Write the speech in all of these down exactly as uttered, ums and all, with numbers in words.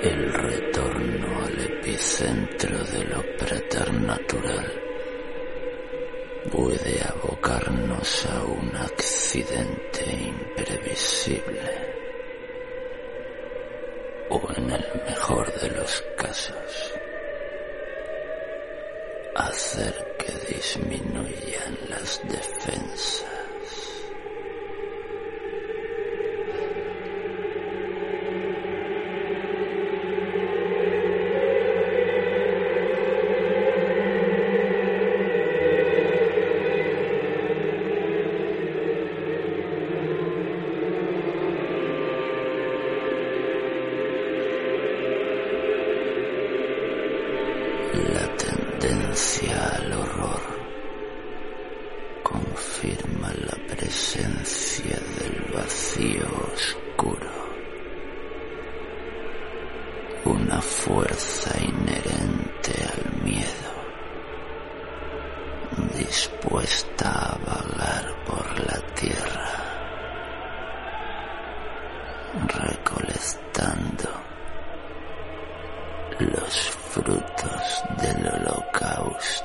El retorno al epicentro de lo preternatural puede abocarnos a un accidente imprevisible, o en el mejor de los casos, hacer que disminuyan las defensas. La tendencia al horror confirma la presencia del vacío oscuro, una fuerza inherente al miedo, dispuesta a vagar por la tierra, recolectando los frutos del holocausto.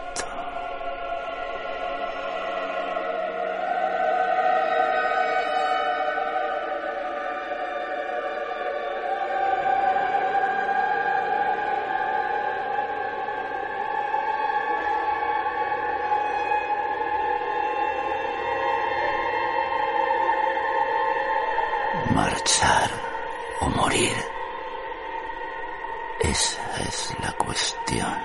Marchar o morir. Esa es la cuestión.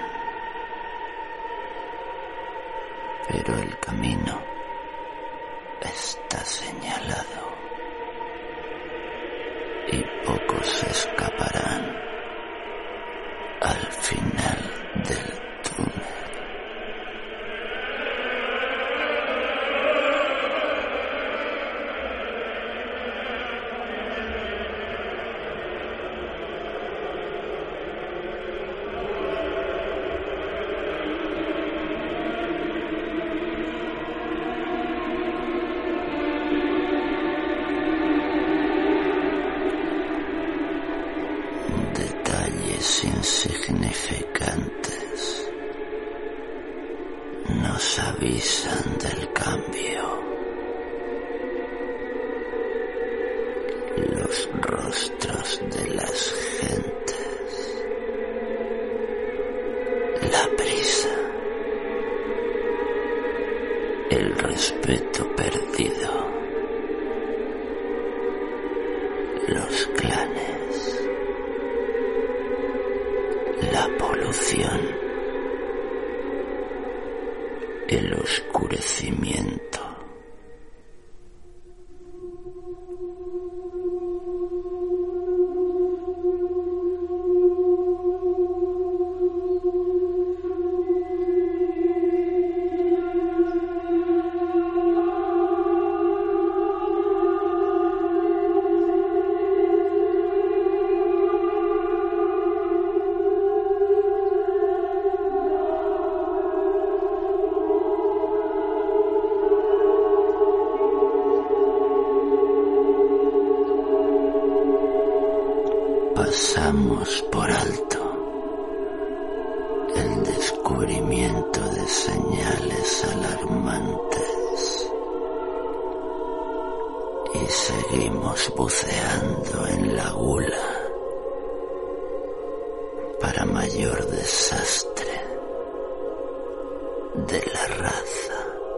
Pero el camino está señalado y pocos escaparán al final del túnel. Insignificantes nos avisan del cambio. Los rostros de las gentes, la prisa, el respeto perdido, los clanes, la polución, el oscurecimiento. Pasamos por alto el descubrimiento de señales alarmantes y seguimos buceando en la gula para mayor desastre de la raza.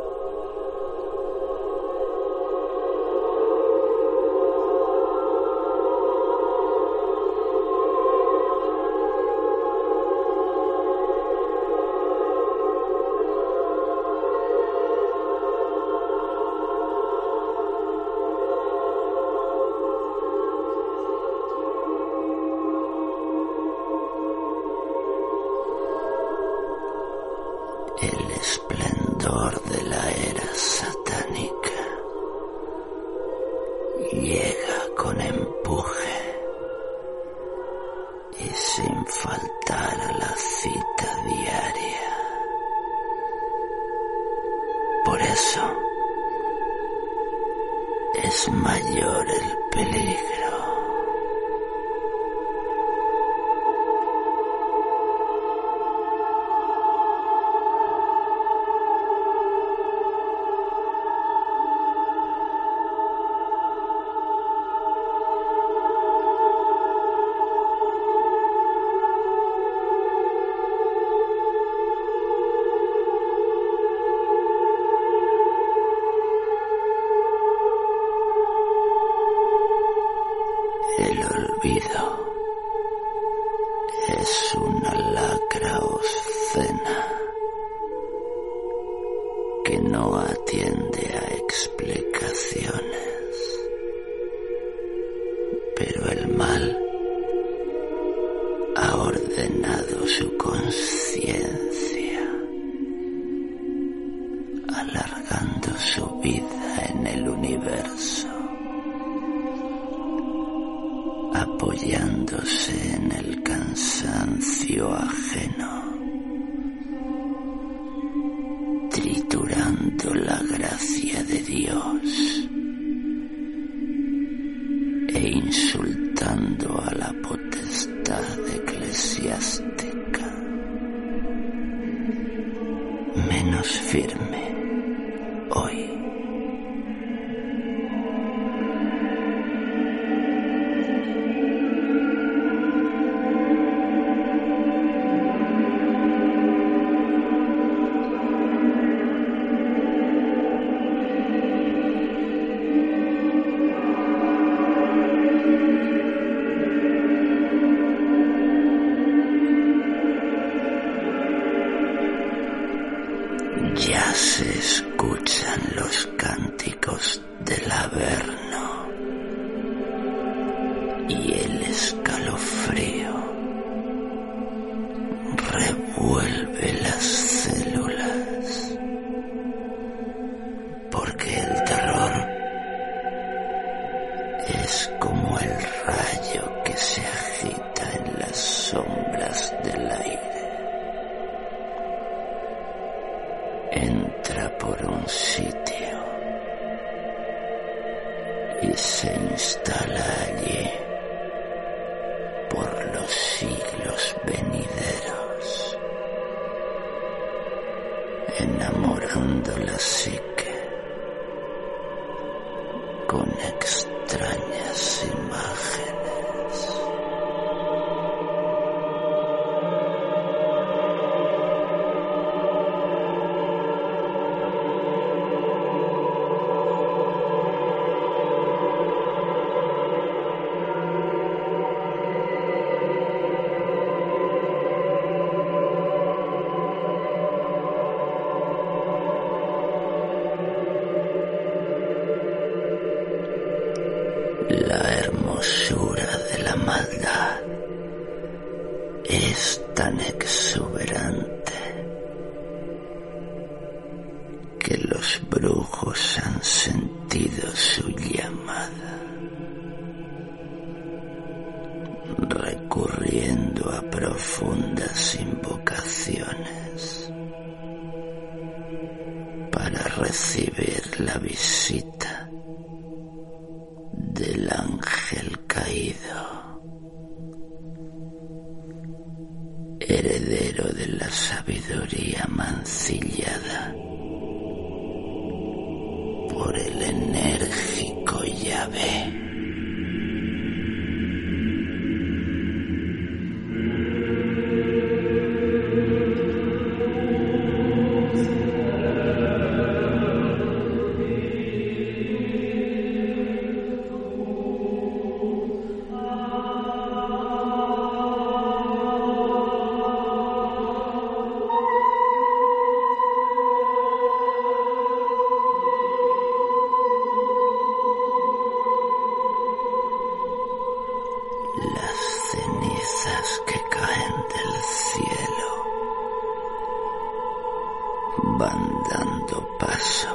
El esplendor de la era satánica llega con empuje y sin faltar a la cita diaria. Por eso es mayor el peligro. olvido es una lacra obscena que no atiende a explicaciones, pero el mal ha ordenado su conciencia, alargando su vida en el universo, apoyándose en el cansancio ajeno, triturando la gracia de Dios e insultando a la potestad eclesiástica, menos firme hoy. Ya se escuchan los cánticos del Averno y el escalofrío revuelve las células, porque el terror es como el rayo que se agita en las sombras del aire. Entra por un sitio y se instala allí por los siglos venideros, enamorando la psique con extrañas imágenes. La hermosura de la maldad es tan exuberante que los brujos han sentido su llamada, recurriendo a profundas invocaciones para recibir la visita del ángel caído, heredero de la sabiduría mancillada por el enérgico Yahvé. Las cenizas que caen del cielo van dando paso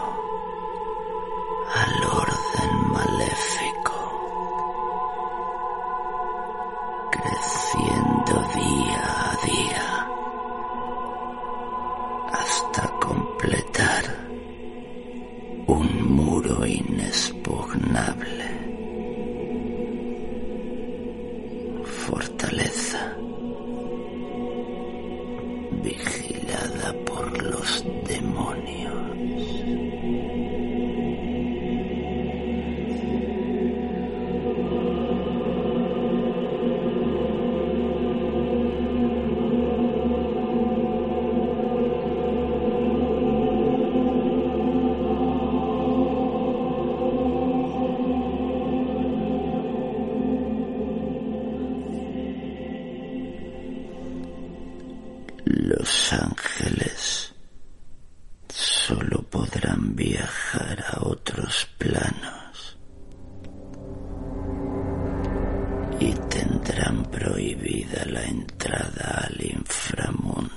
al orden maléfico, creciendo día a día hasta completar un muro inexpugnable. Fortaleza vigilada por los demonios. ángeles solo podrán viajar a otros planos y tendrán prohibida la entrada al inframundo.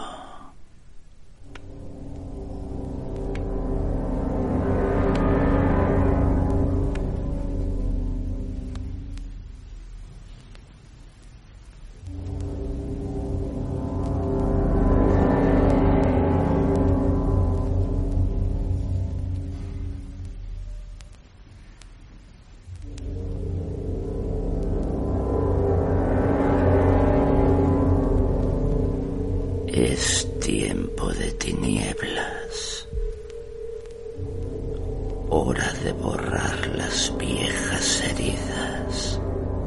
Es tiempo de tinieblas, hora de borrar las viejas heridas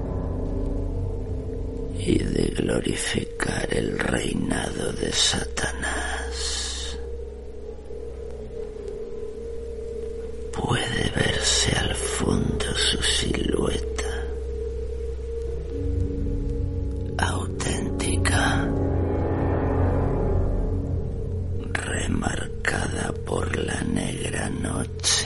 y de glorificar el reinado de Satanás. Puede verse al fondo su silueta, auténtica, remarcada por la negra noche.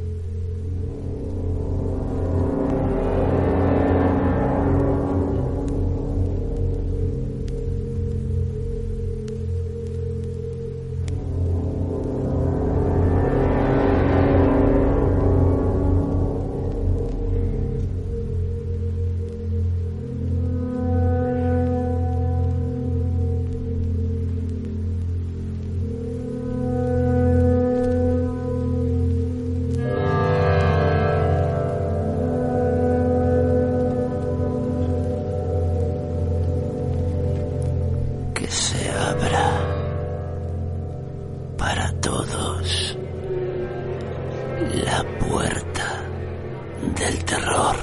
La puerta del terror.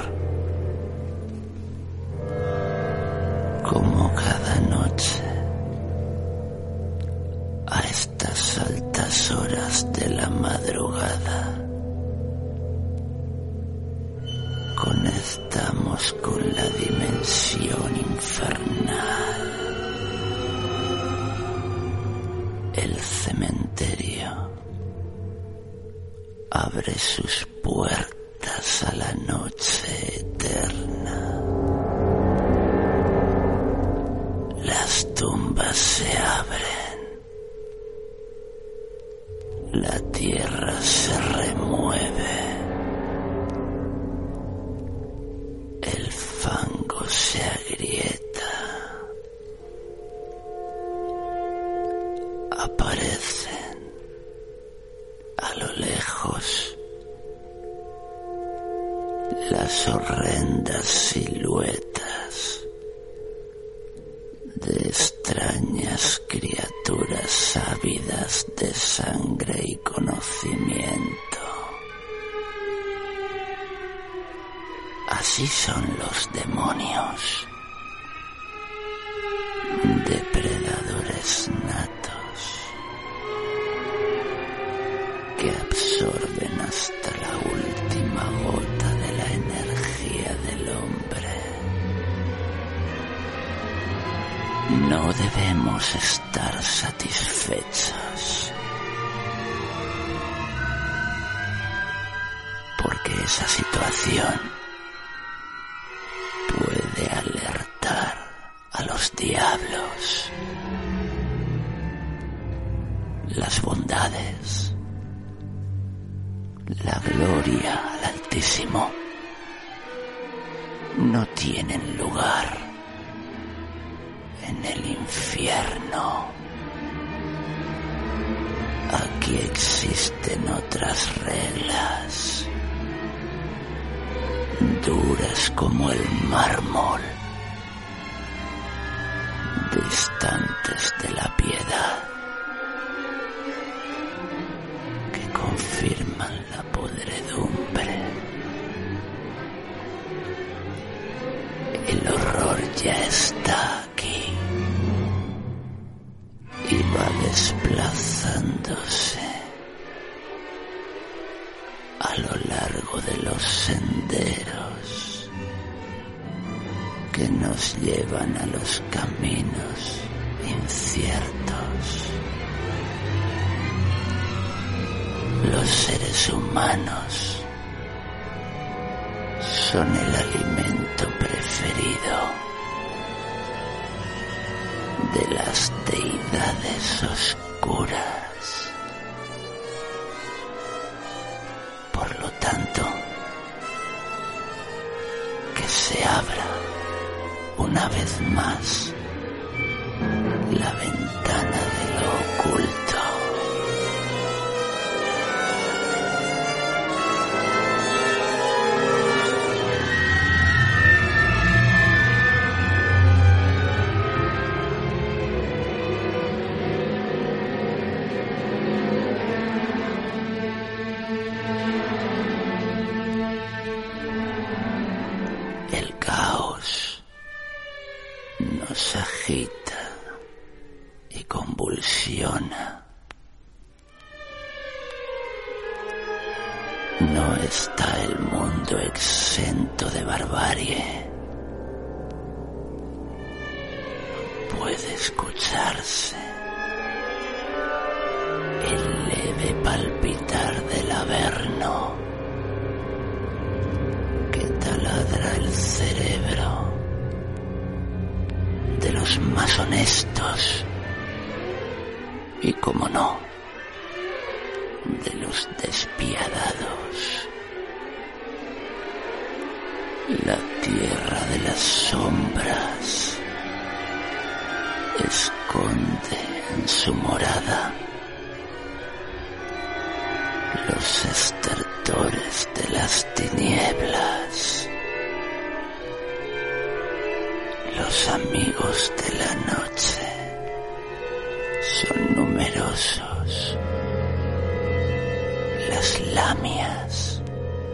Como cada noche, a estas altas horas de la madrugada, conectamos con la dimensión infernal. El cementerio abre sus puertas a la noche eterna. Las tumbas se abren, la tierra se remueve, el fango se agrieta, aparecen a lo lejos las horrendas siluetas de extrañas criaturas ávidas de sangre y conocimiento. Así son los demonios, depredadores natos que absorben hasta la última gota de la energía del hombre. No debemos estar satisfechos, porque esa situación puede alertar a los diablos. Las bondades, la gloria al Altísimo no tienen lugar en el infierno. Aquí existen otras reglas, duras como el mármol, distantes de la piedad, que confirman la podredumbre. El horror ya está aquí y va desplazándose a lo largo de los senderos que nos llevan a los caminos inciertos. Los seres humanos son el alimento preferido de las deidades oscuras. Por lo tanto, que se abra una vez más la ventana de lo oculto. El caos nos agita y convulsiona. No está el mundo exento de barbarie. Puede escucharse el leve palpitar del averno que taladra el cerebro de los más honestos y, como no, de los despiadados. La tierra de las sombras esconde en su morada los estertores de las tinieblas. Los amigos de la noche son numerosos. Las lamias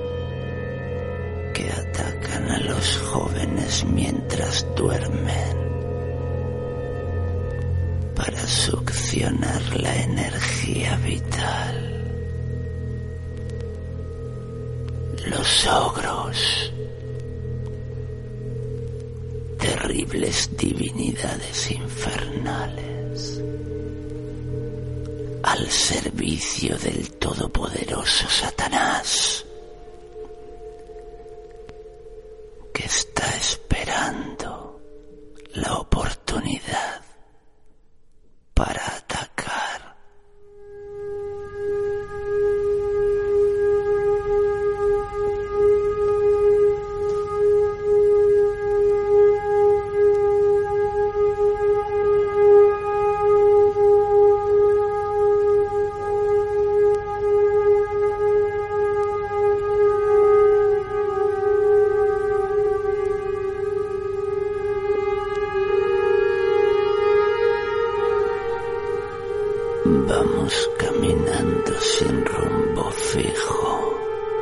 que atacan a los jóvenes mientras duermen para succionar la energía vital. Los ogros, terribles divinidades infernales, al servicio del todopoderoso Satanás, que está esperando la oportunidad para atacar. Vamos caminando sin rumbo fijo.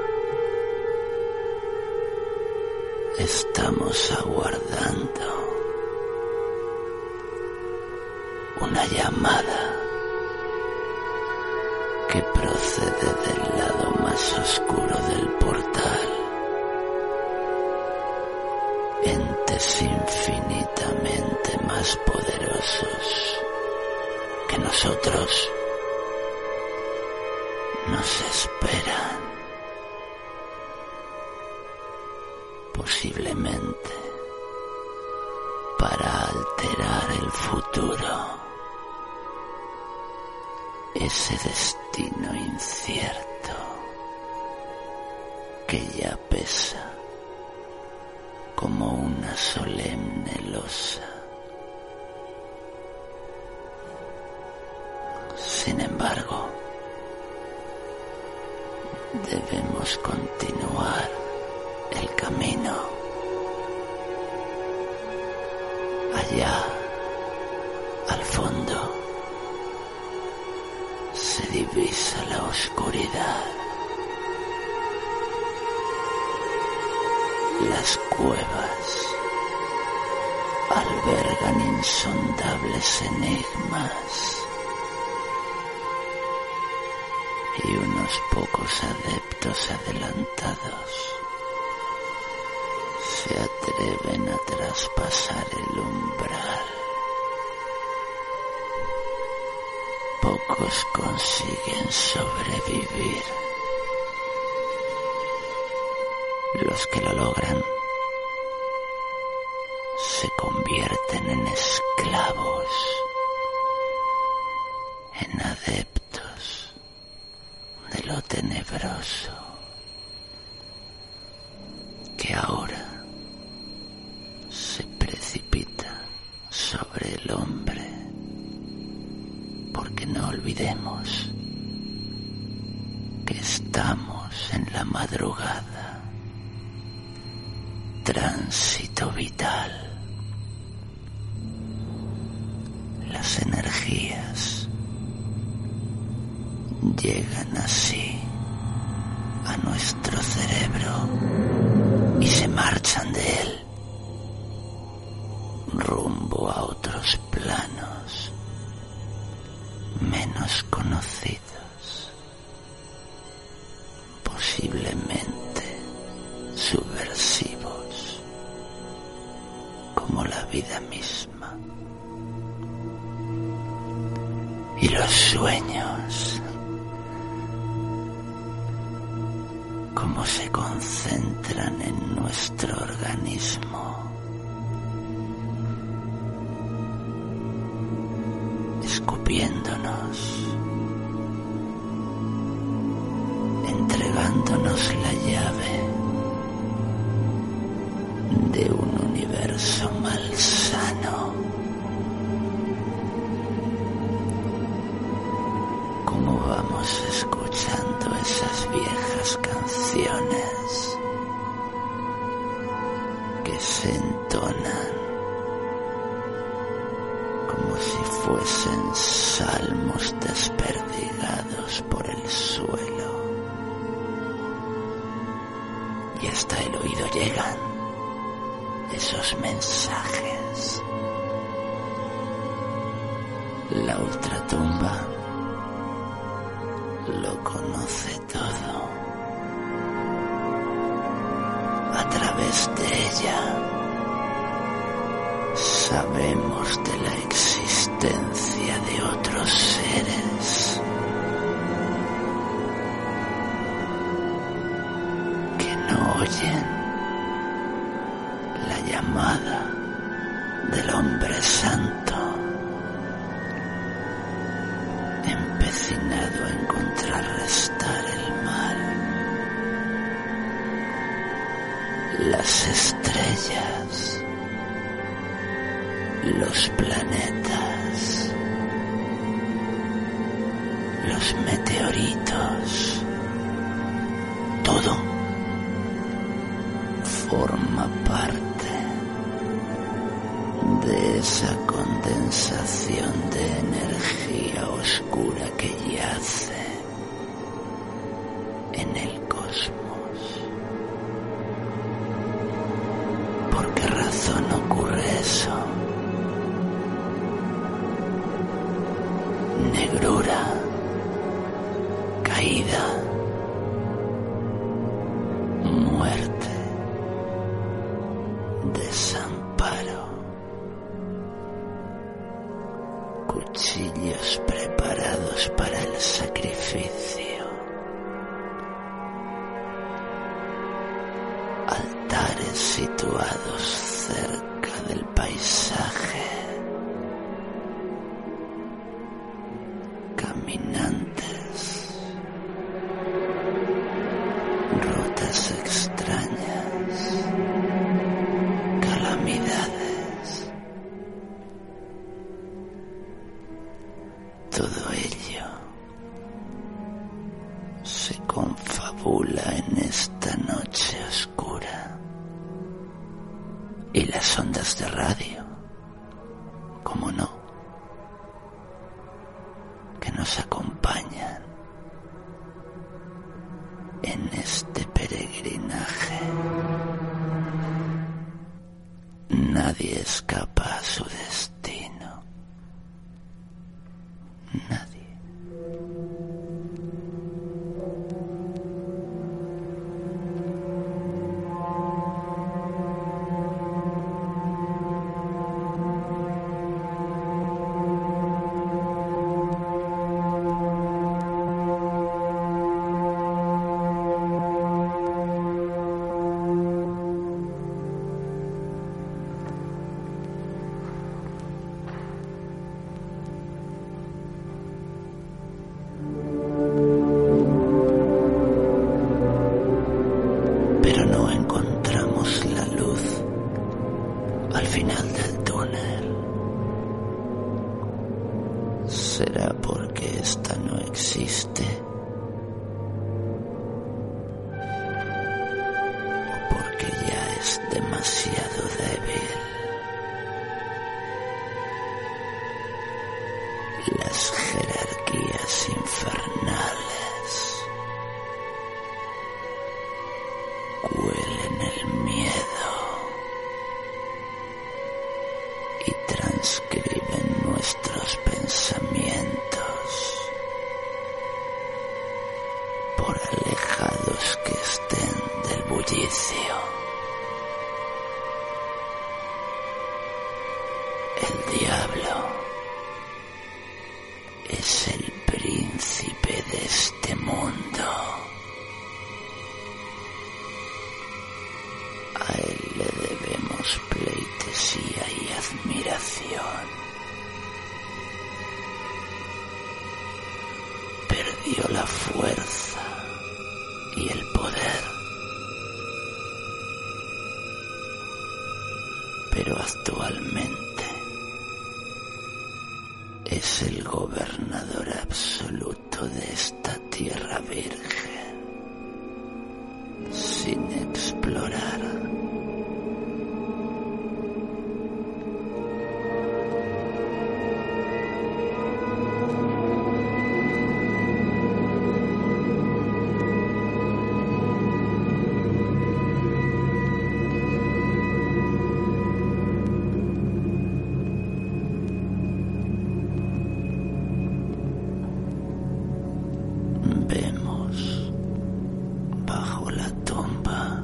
Estamos aguardando una llamada que procede del lado más oscuro del portal. Entes infinitamente más poderosos que nosotros nos esperan, posiblemente para alterar el futuro, ese destino incierto que ya pesa como una solemne losa. Sin embargo, debemos continuar el camino. Allá, al fondo, se divisa la oscuridad. Las cuevas albergan insondables enigmas. Y unos pocos adeptos adelantados se atreven a traspasar el umbral pocos consiguen sobrevivir. Los que lo logran se convierten en esclavos, en adeptos de lo tenebroso, que ahora se precipita sobre el hombre, porque no olvidemos que estamos en la madrugada, tránsito vital. Las energías llegan así a nuestro cerebro y se marchan de él rumbo a otros planos menos conocidos, posiblemente subversivos, como la vida misma. Y los sueños, cómo se concentran en nuestro organismo, escupiéndonos, entregándonos la llave de un universo malsano. Como vamos escuchando esas viejas canciones que se entonan como si fuesen salmos desperdigados por el suelo, y hasta el oído llegan esos mensajes. La ultratumba lo conoce todo. A través de ella sabemos de la existencia de otros seres que no oyen la llamada del hombre santo, empecinado en contrarrestar el mal. Las estrellas, los planetas, los meteoritos, todo forma parte de esa condensación de energía oscura que yace en el cosmos. ¿Por qué razón ocurre eso? Negrura, caída, muerte, desamparo, cuchillos preparados para el sacrificio, altares situados cerca del paisaje, caminantes, rutas extrañas, calamidades. Todo ello se confabula en esta noche oscura. Y las ondas de radio, ¿cómo no?, que nos acompañan en este peregrinaje. Nadie escapa a su destino. Nadie. no encontramos la luz al final del túnel, será porque esta no existe, o porque ya es demasiado débil. Las jerarquías infernales huelen el miedo y transcriben nuestros pensamientos, por alejados que estén del bullicio. El diablo es el príncipe de este mundo. A él le debemos pleitesía y admiración. Perdió la fuerza y el poder, pero actualmente es el gobernador absoluto de esta tierra virgen, sin explorar. Vemos bajo la tumba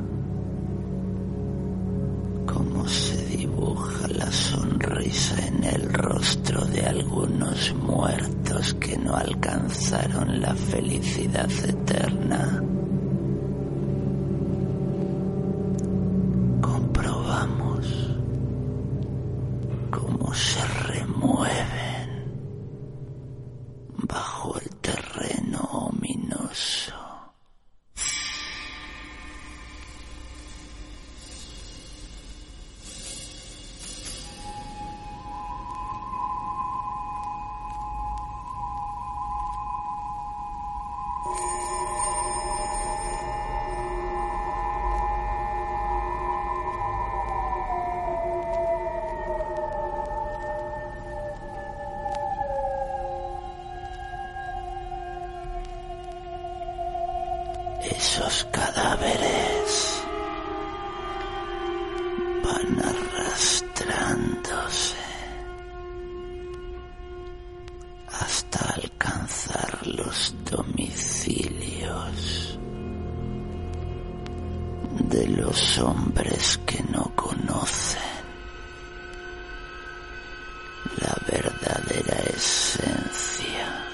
cómo se dibuja la sonrisa en el rostro de algunos muertos que no alcanzaron la felicidad eterna. Comprobamos cómo se remueven bajo el terreno ominoso. Esos cadáveres van arrastrándose hasta alcanzar los domicilios de los hombres que no conocen la verdadera esencia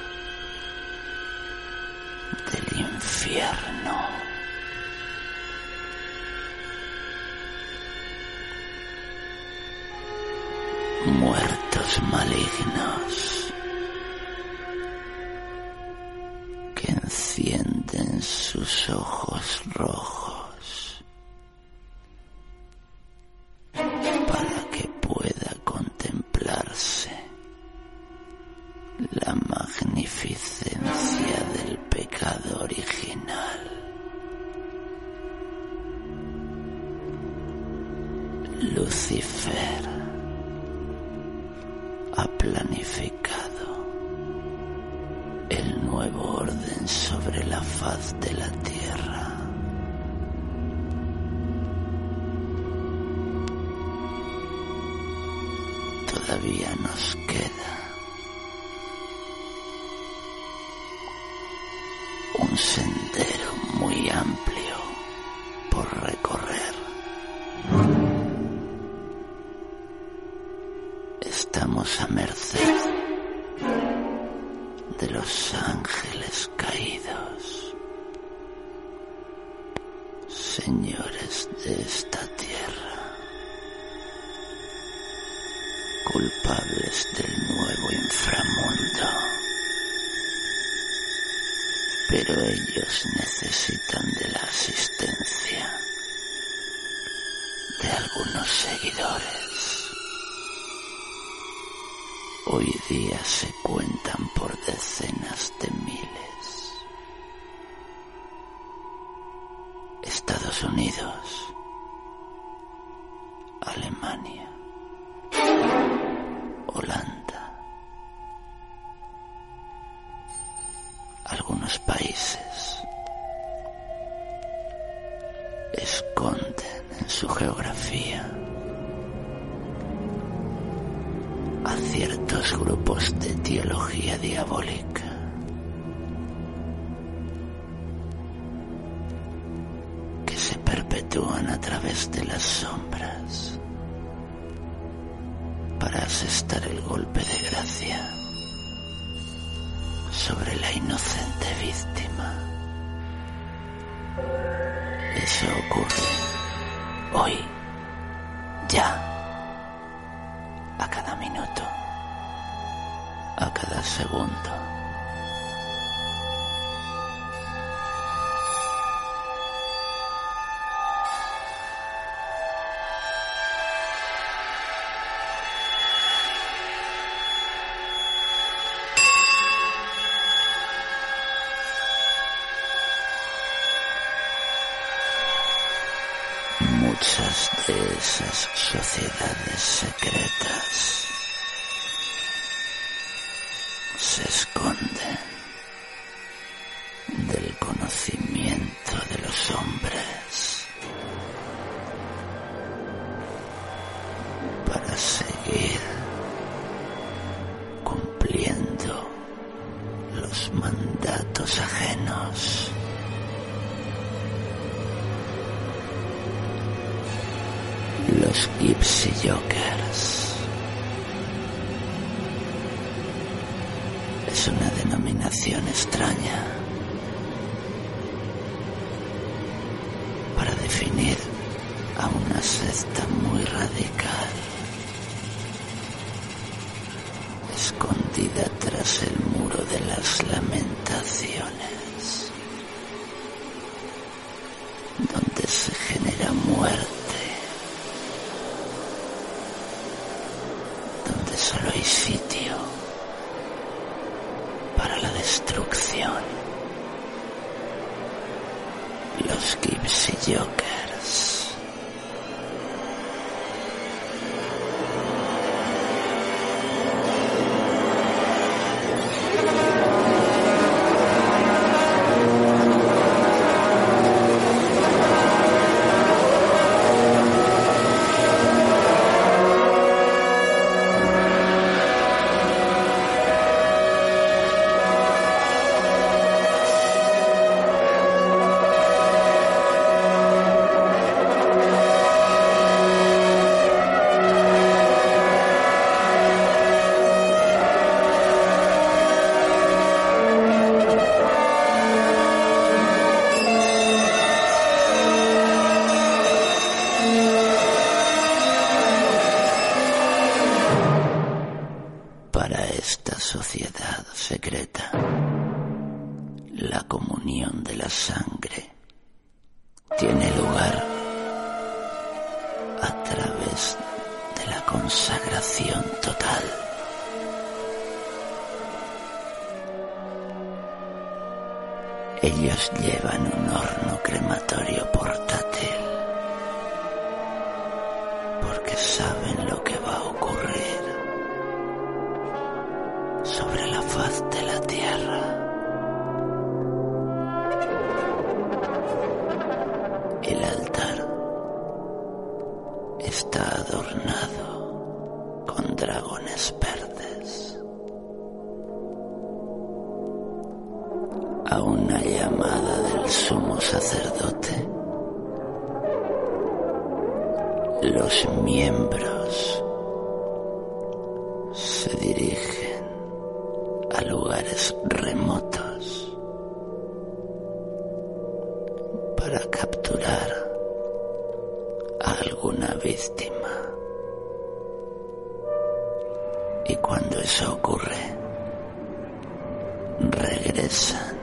del infierno. Muertos malignos que encienden sus ojos rojos para que pueda contemplarse la magnificencia del pecado original. Lucifer ha planificado el nuevo orden sobre la faz de la tierra. Todavía nos queda un sendero muy amplio por recorrer. Estamos a merced de los ángeles caídos, señores de esta tierra, culpables del nuevo inframundo. Pero ellos necesitan de la asistencia de algunos seguidores. Hoy día se cuentan por decenas de miles. Estados Unidos, Alemania, Holanda, algunos países esconden en su geografía a ciertos grupos de teología diabólica. Que se perpetúan a través de las sombras para asestar el golpe de gracia sobre la inocente víctima. Eso ocurre hoy, ya, a cada minuto, a cada segundo. Muchas de esas sociedades secretas se esconden del conocimiento de los hombres para seguir cumpliendo los mandatos ajenos. Los Gypsy Jokers es una denominación extraña para definir a una secta muy radical, escondida tras el muro de las lamentaciones, donde se genera muerte. Solo hay sitio para la destrucción. Los Gypsy Jokers. Sociedad secreta, la comunión de la sangre tiene lugar a través de la consagración total. Ellos llevan un horno crematorio portátil porque saben lo que va a ocurrir sobre la faz de la tierra. El altar está adornado con dragones verdes. A una llamada del sumo sacerdote, los miembros se dirigen a lugares remotos para capturar a alguna víctima. Y cuando eso ocurre, regresan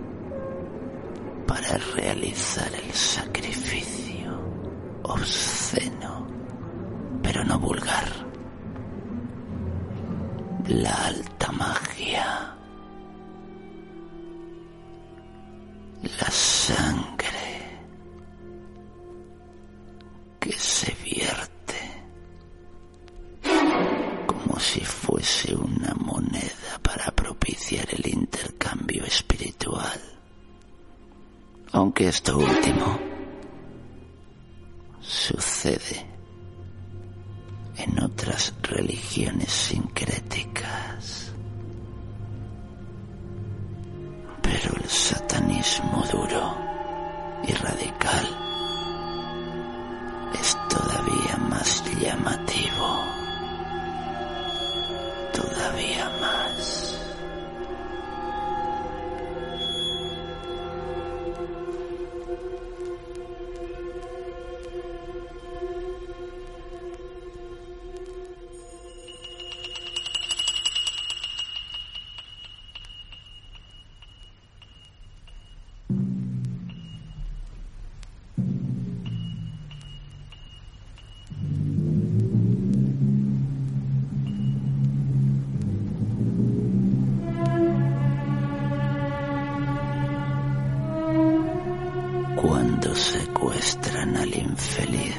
para realizar el sacrificio obsceno obsceno, pero no vulgar. La alta magia. La sangre que se vierte como si fuese una moneda para propiciar el intercambio espiritual. Aunque esto último sucede en otras religiones sincréticas. Pero el satanismo duro y radical es todavía más llamativo, todavía más. Cuando secuestran al infeliz,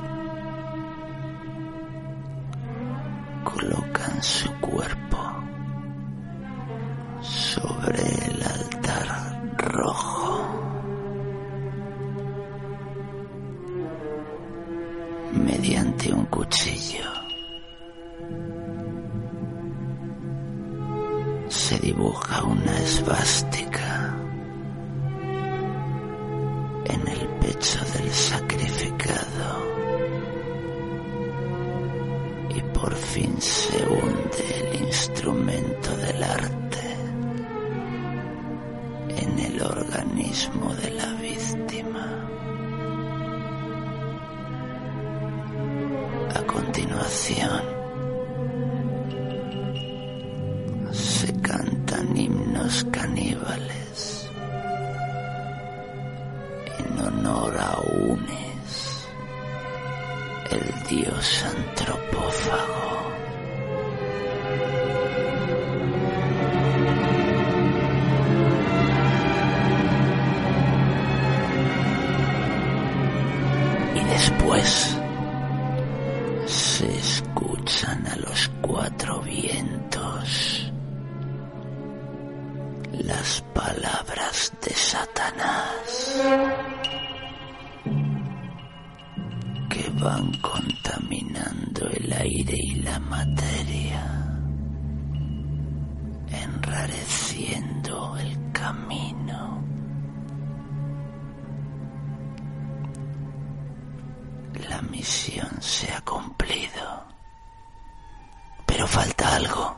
colocan su cuerpo sobre el altar rojo. Mediante un cuchillo se dibuja una esvástica en el pecho del sacrificado y por fin se hunde el instrumento del arte en el organismo de la víctima. A continuación se cantan himnos caníbales en honor a Unis, el dios antropófago. Y después se escuchan a los cuatro vientos las palabras de Satanás, que van contaminando el aire y la materia, enrareciendo el camino. La misión se ha cumplido, pero falta algo.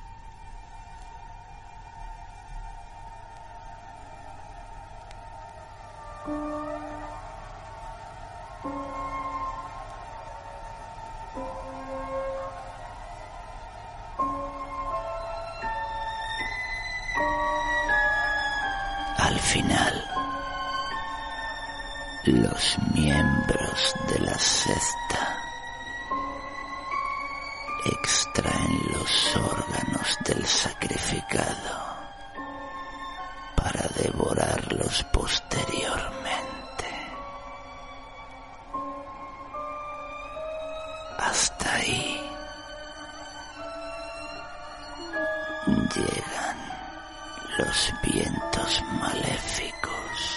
Al final, los miembros de la secta extraen los órganos del sacrificado para devorarlos posteriormente. Hasta ahí llegan los vientos maléficos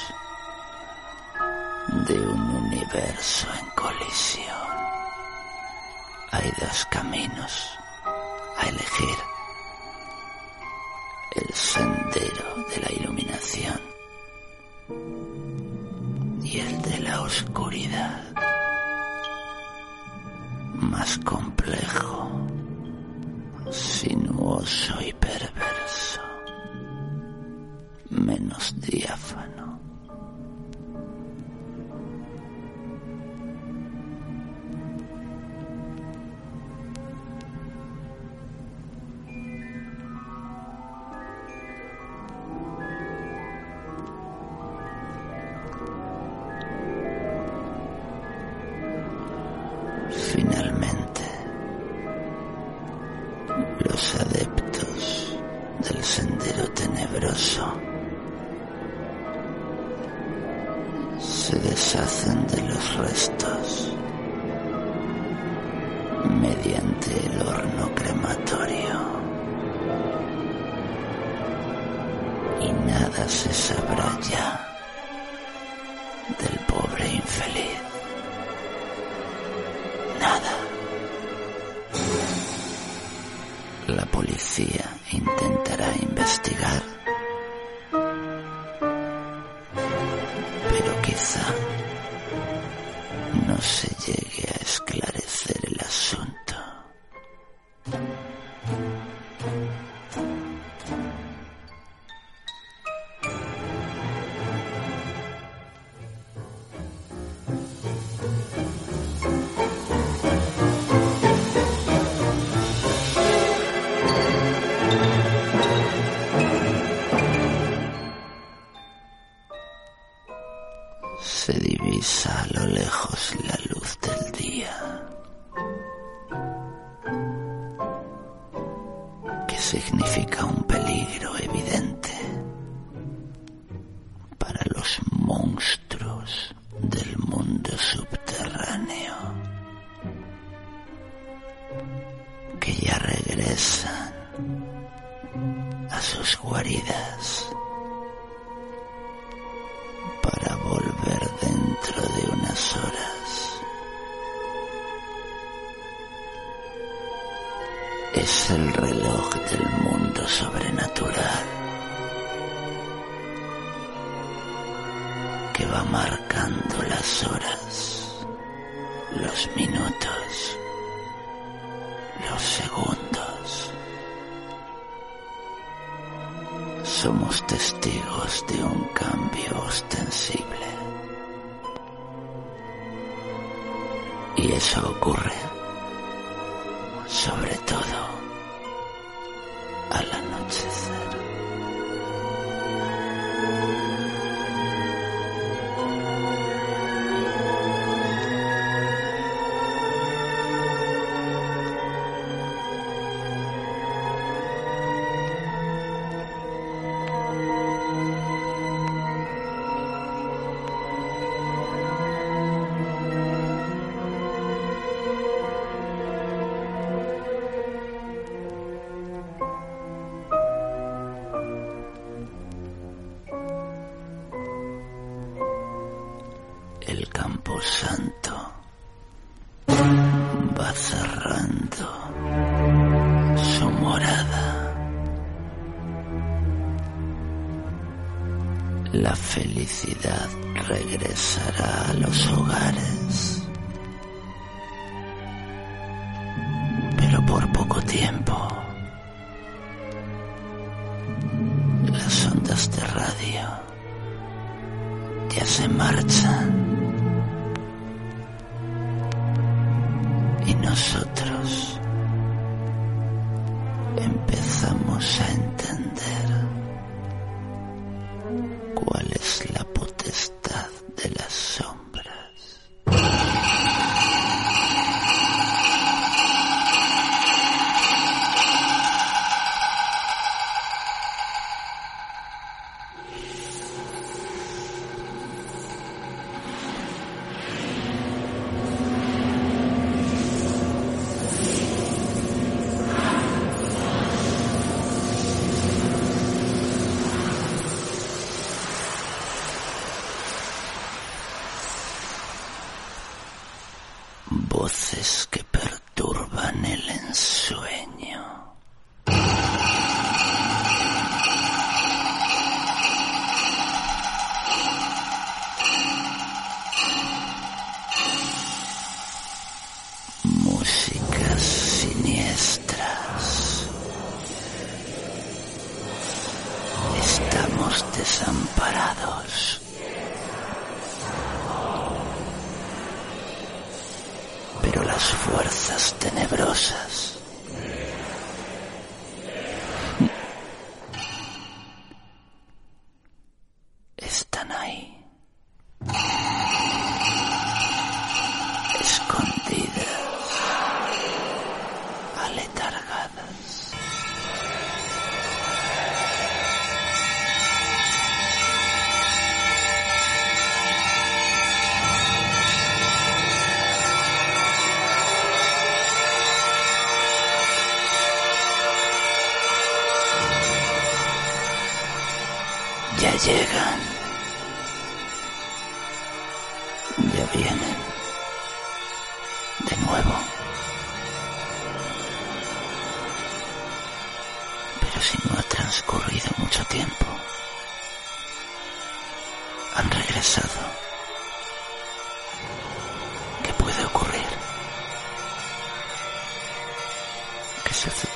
de un universo en colisión. Hay dos caminos a elegir: el sendero de la iluminación y el de la oscuridad, más complejo, sinuoso y perverso, menos diáfano. Finalmente, los adeptos del sendero tenebroso se deshacen de los restos mediante el horno crematorio y nada se sabrá ya del pobre infeliz. Nada. La policía intentará investigar, pero quizá no se llegue a esclarecer el asunto. Se divisa a lo lejos la luz del día, que significa un peligro evidente para los monstruos del mundo subterráneo, que ya regresan a sus guaridas para volver dentro de unas horas. Es el reloj del mundo sobrenatural que va marcando las horas, los minutos, los segundos. Somos testigos de un cambio ostensible. Y eso ocurre, sobre todo, al anochecer. El camposanto va cerrando su morada. La felicidad regresará a los hogares, pero por poco tiempo. Las ondas de radio ya se marchan. Y nosotros empezamos a entender cuál es la potestad de las sombras. Voces que perturban el ensueño. Músicas siniestras. Estamos desamparados. Pero las fuerzas tenebrosas están ahí, escondidas. Ya llegan. Ya vienen. De nuevo. Pero si no ha transcurrido mucho tiempo. Han regresado. ¿Qué puede ocurrir? ¿Qué sucederá?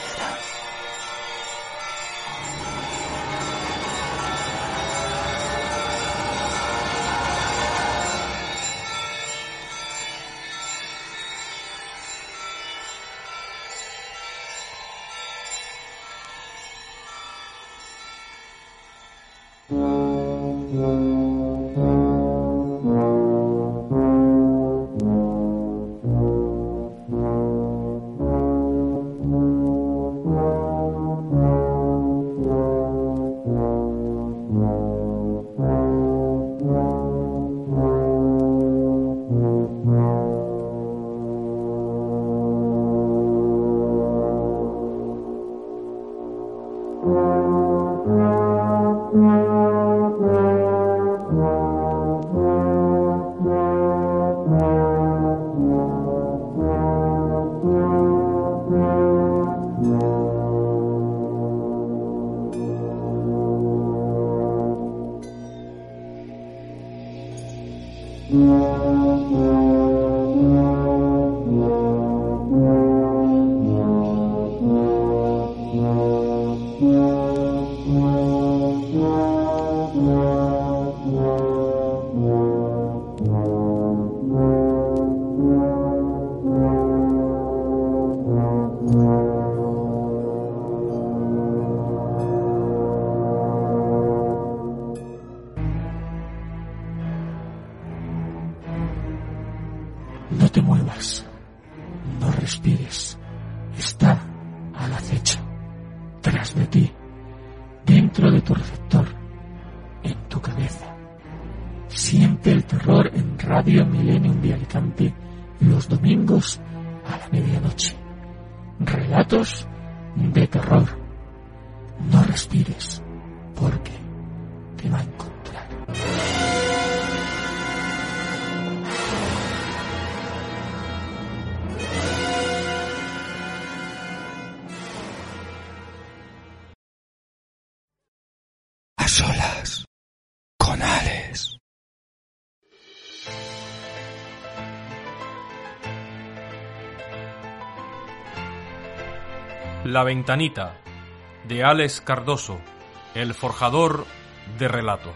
No te muevas, no respires, está al acecho, tras de ti, dentro de tu receptor, en tu cabeza. Siente el terror en Radio Millennium de Alicante los domingos a la medianoche. Relatos de terror. No respires, porque te va a encontrar. A solas con Alex. La ventanita, de Alex Cardoso, el forjador de relatos.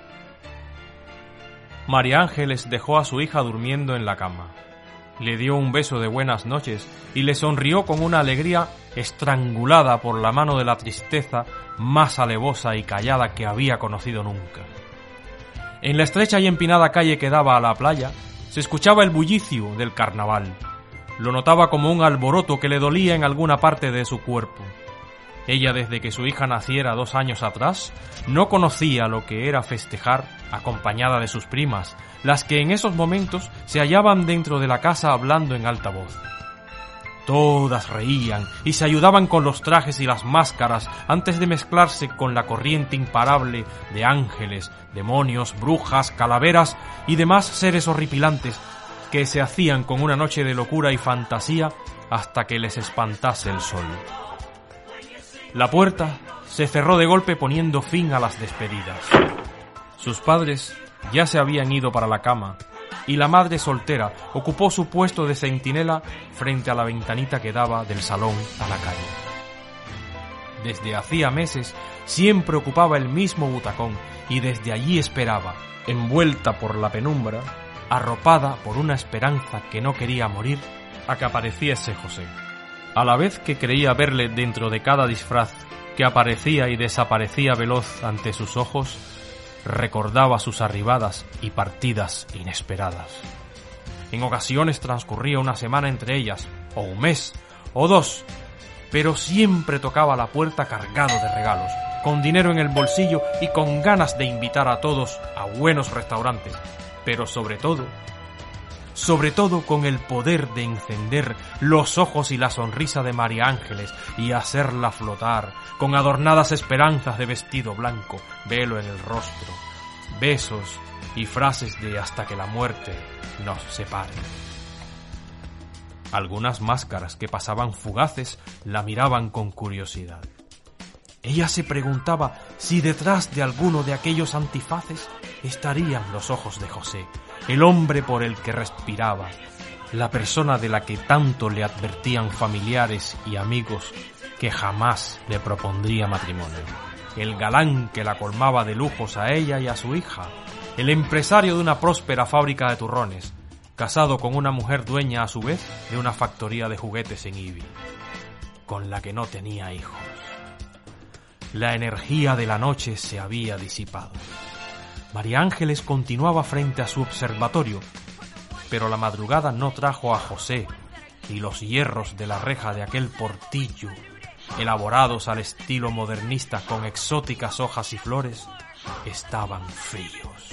María Ángeles dejó a su hija durmiendo en la cama. Le dio un beso de buenas noches y le sonrió con una alegría estrangulada por la mano de la tristeza más alevosa y callada que había conocido nunca. En la estrecha y empinada calle que daba a la playa se escuchaba el bullicio del carnaval. Lo notaba como un alboroto que le dolía en alguna parte de su cuerpo. Ella, desde que su hija naciera dos años atrás, no conocía lo que era festejar acompañada de sus primas, las que en esos momentos se hallaban dentro de la casa hablando en alta voz. Todas reían y se ayudaban con los trajes y las máscaras antes de mezclarse con la corriente imparable de ángeles, demonios, brujas, calaveras y demás seres horripilantes que se hacían con una noche de locura y fantasía hasta que les espantase el sol. La puerta se cerró de golpe poniendo fin a las despedidas. Sus padres ya se habían ido para la cama y la madre soltera ocupó su puesto de centinela frente a la ventanita que daba del salón a la calle. Desde hacía meses siempre ocupaba el mismo butacón y desde allí esperaba, envuelta por la penumbra, arropada por una esperanza que no quería morir, a que apareciese José. A la vez que creía verle dentro de cada disfraz que aparecía y desaparecía veloz ante sus ojos, recordaba sus arribadas y partidas inesperadas. En ocasiones transcurría una semana entre ellas, o un mes, o dos, pero siempre tocaba la puerta cargado de regalos, con dinero en el bolsillo y con ganas de invitar a todos a buenos restaurantes, pero sobre todo, sobre todo con el poder de encender los ojos y la sonrisa de María Ángeles y hacerla flotar, con adornadas esperanzas de vestido blanco, velo en el rostro, besos y frases de hasta que la muerte nos separe. Algunas máscaras que pasaban fugaces la miraban con curiosidad. Ella se preguntaba si detrás de alguno de aquellos antifaces estarían los ojos de José, el hombre por el que respiraba, la persona de la que tanto le advertían familiares y amigos que jamás le propondría matrimonio, el galán que la colmaba de lujos a ella y a su hija, el empresario de una próspera fábrica de turrones, casado con una mujer dueña a su vez de una factoría de juguetes en Ibi, con la que no tenía hijos. La energía de la noche se había disipado. María Ángeles continuaba frente a su observatorio, pero la madrugada no trajo a José, y los hierros de la reja de aquel portillo, elaborados al estilo modernista con exóticas hojas y flores, estaban fríos.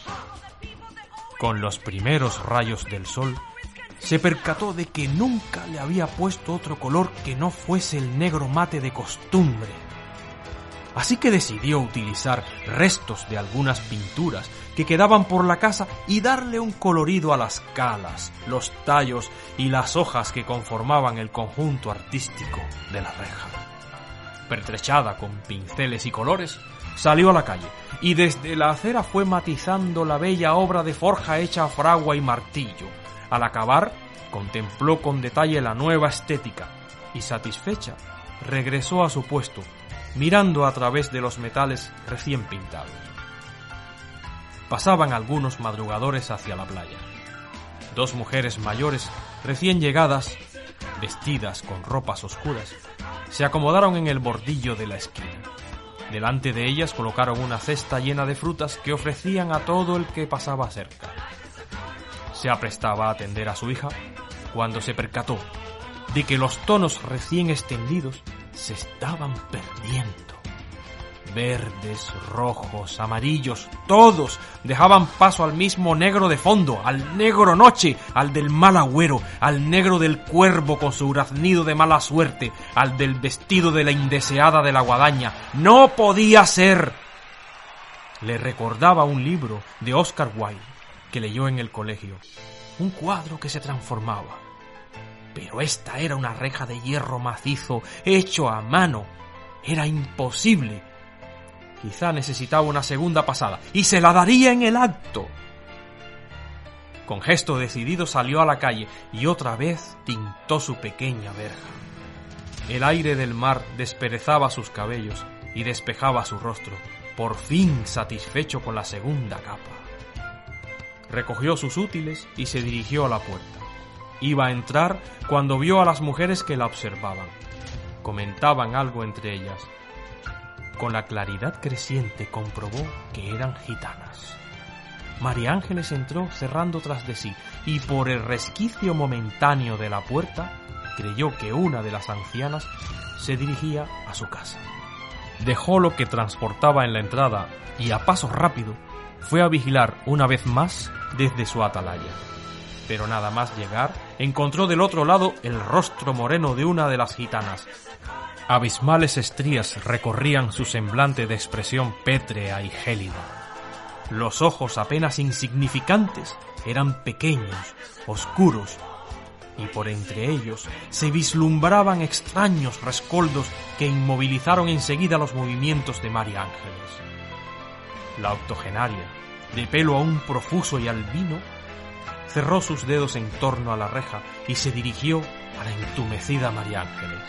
Con los primeros rayos del sol, se percató de que nunca le había puesto otro color que no fuese el negro mate de costumbre. Así que decidió utilizar restos de algunas pinturas que quedaban por la casa y darle un colorido a las calas, los tallos y las hojas que conformaban el conjunto artístico de la reja. Pertrechada con pinceles y colores, salió a la calle y desde la acera fue matizando la bella obra de forja hecha a fragua y martillo. Al acabar, contempló con detalle la nueva estética y, satisfecha, regresó a su puesto, mirando a través de los metales recién pintados. Pasaban algunos madrugadores hacia la playa. Dos mujeres mayores, recién llegadas, vestidas con ropas oscuras, se acomodaron en el bordillo de la esquina. Delante de ellas colocaron una cesta llena de frutas que ofrecían a todo el que pasaba cerca. Se aprestaba a atender a su hija cuando se percató de que los tonos recién extendidos se estaban perdiendo. Verdes, rojos, amarillos, todos dejaban paso al mismo negro de fondo, al negro noche, al del mal agüero, al negro del cuervo con su graznido de mala suerte, al del vestido de la indeseada de la guadaña. ¡No podía ser! Le recordaba un libro de Oscar Wilde que leyó en el colegio, un cuadro que se transformaba. Pero esta era una reja de hierro macizo, hecho a mano. Era imposible. Quizá necesitaba una segunda pasada, y se la daría en el acto. Con gesto decidido salió a la calle, y otra vez tintó su pequeña verja. El aire del mar desperezaba sus cabellos y despejaba su rostro, por fin satisfecho con la segunda capa. Recogió sus útiles y se dirigió a la puerta. Iba a entrar cuando vio a las mujeres que la observaban. Comentaban algo entre ellas. Con la claridad creciente comprobó que eran gitanas. María Ángeles entró cerrando tras de sí y por el resquicio momentáneo de la puerta creyó que una de las ancianas se dirigía a su casa. Dejó lo que transportaba en la entrada y a paso rápido fue a vigilar una vez más desde su atalaya. Pero nada más llegar, encontró del otro lado el rostro moreno de una de las gitanas. Abismales estrías recorrían su semblante de expresión pétrea y gélida. Los ojos apenas insignificantes eran pequeños, oscuros, y por entre ellos se vislumbraban extraños rescoldos que inmovilizaron enseguida los movimientos de María Ángeles. La octogenaria, de pelo aún profuso y albino, cerró sus dedos en torno a la reja y se dirigió a la entumecida María Ángeles.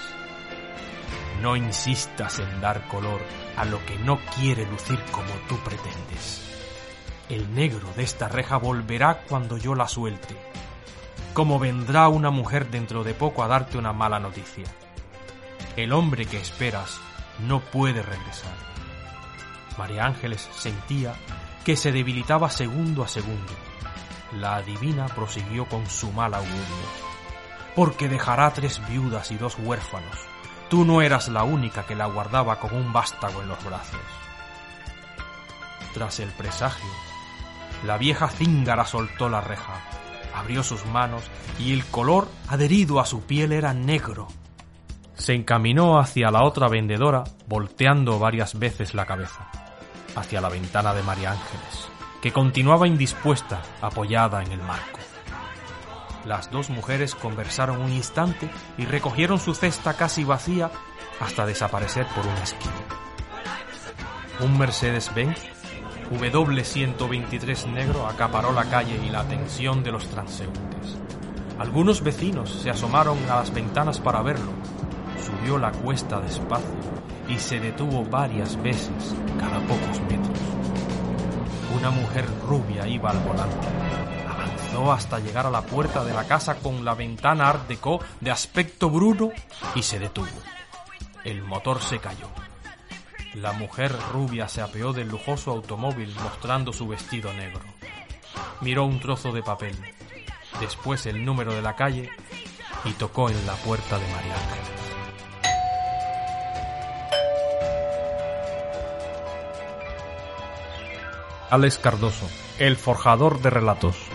No insistas en dar color a lo que no quiere lucir como tú pretendes. El negro de esta reja volverá cuando yo la suelte, como vendrá una mujer dentro de poco a darte una mala noticia. El hombre que esperas no puede regresar. María Ángeles sentía que se debilitaba segundo a segundo. La adivina prosiguió con su mal augurio. Porque dejará tres viudas y dos huérfanos. Tú no eras la única que la guardaba con un vástago en los brazos. Tras el presagio, la vieja cíngara soltó la reja, Abrió sus manos y el color adherido a su piel era negro. Se encaminó hacia la otra vendedora, volteando varias veces la cabeza, hacia la ventana de María Ángeles, que continuaba indispuesta, apoyada en el marco. Las dos mujeres conversaron un instante y recogieron su cesta casi vacía hasta desaparecer por una esquina. Un Mercedes-Benz W ciento veintitrés negro acaparó la calle y la atención de los transeúntes. Algunos vecinos se asomaron a las ventanas para verlo. Subió la cuesta despacio y se detuvo varias veces cada pocos metros. Una mujer rubia iba al volante. Avanzó hasta llegar a la puerta de la casa con la ventana Art Deco de aspecto bruno y se detuvo. El motor se cayó. La mujer rubia se apeó del lujoso automóvil mostrando su vestido negro. Miró un trozo de papel, después el número de la calle y tocó en la puerta de María Ángeles. Alex Cardoso, el forjador de relatos.